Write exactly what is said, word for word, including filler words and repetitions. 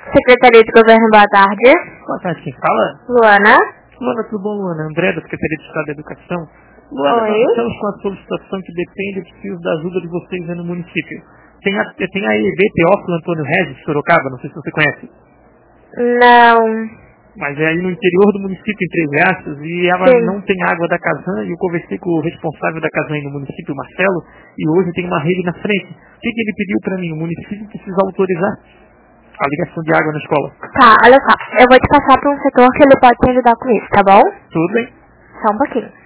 Secretaria de Governo, boa tarde. Boa tarde, quem fala? Luana. Luana, tudo bom, Luana? André, da Secretaria de Estado da Educação. Luana, Oi. nós estamos com a solicitação que depende e preciso da ajuda de vocês aí no município. Tem a, tem a E V Teófilo Antônio Regis, de Sorocaba, não sei se você conhece. Não. Mas é aí no interior do município, em Três Riachos, e ela Sim. não tem água da Casan, e eu conversei com o responsável da Casan aí no município, Marcelo, e hoje tem uma rede na frente. O que, que ele pediu para mim? O município precisa autorizar a ligação de água na escola. Tá, olha só. Eu vou te passar para um setor que ele pode te ajudar com isso, tá bom? Tudo bem? Só um pouquinho.